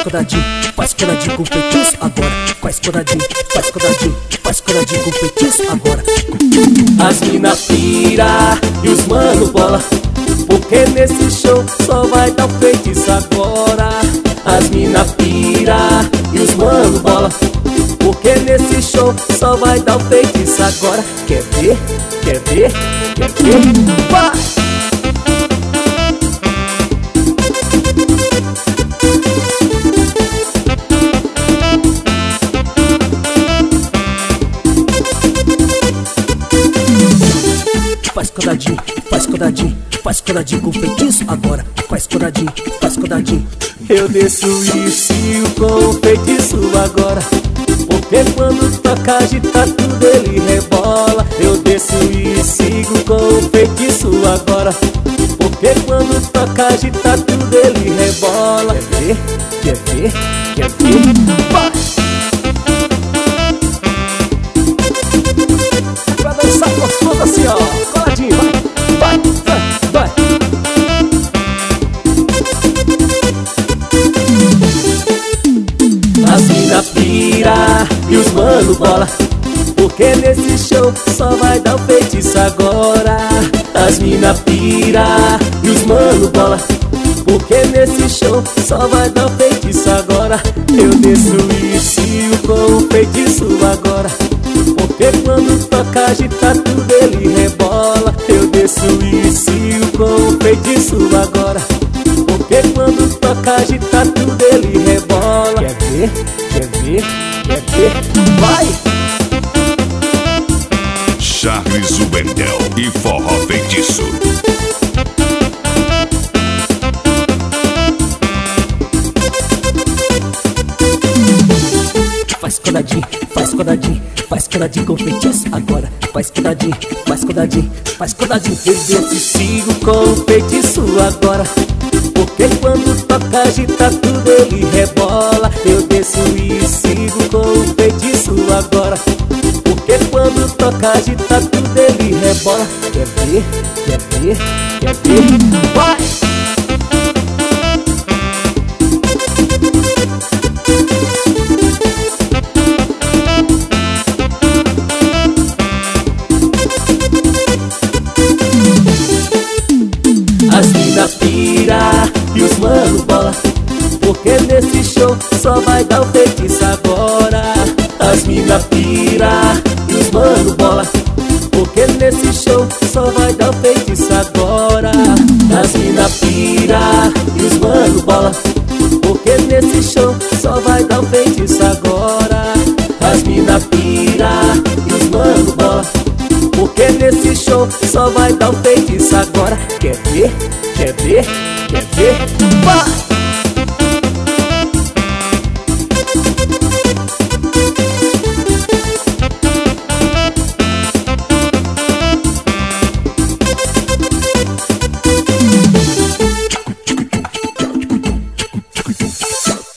codadinho, faz codadinho com feitiço agora. Faz codadinho, faz codadinho, faz codadinho com feitiço agora. As mina pira e os mano bola, porque nesse show só vai dar um feitiço agora. As mina pira e os mano bola, porque nesse show só vai dar um feitiço agora. Quer ver? Quer ver? Quer ver? Vai! Faz codadinho, faz codadinho, faz codadinho com feitiço agora. Faz codadinho, faz codadinho. Eu desço e sigo com feitiço agora, porque quando toca agita tudo ele rebola. Eu desço e sigo com feitiço agora, porque quando toca agita tudo ele rebola. Quer ver? Quer ver? Quer ver? Vai! Pra dançar gostoso assim, ó, coladinho, vai, vai, vai, vai. As mina pira e os mano bola, porque nesse show só vai dar um feitiço agora. As mina pira e os mano bola, porque nesse show só vai dar um feitiço agora. Eu desço e sigo com o feitiço agora, porque quando toca agita tudo ele rebola. Eu desço e sigo com o feitiço agora, porque quando toca agita tudo ele rebola. Quer ver? Quer ver? Quer ver? Vai! Charles Ubendel e Forró Feitiço. Faz codadinho, faz codadinho, faz codadinho com feitiço agora. Faz codadinho, faz codadinho, faz codadinho. Eu desço e sigo com o feitiço agora, porque quando toca agita tudo ele rebola. Eu desço e sigo com o feitiço agora, porque quando toca agita tudo ele rebola. Quer ver? Quer ver? Quer ver? Vai! As mina pira e os mano bola, porque nesse show só vai dar um feitiço agora. As mina pira e os mano bola, porque nesse show só vai dar um feitiço agora. As mina pira e os mano bola, porque nesse show só vai dar um feitiço agora. As mina pira e os mano bola, porque nesse show só vai dar um feitiço agora. Quer ver? Quer ver? Quer ver? Vai!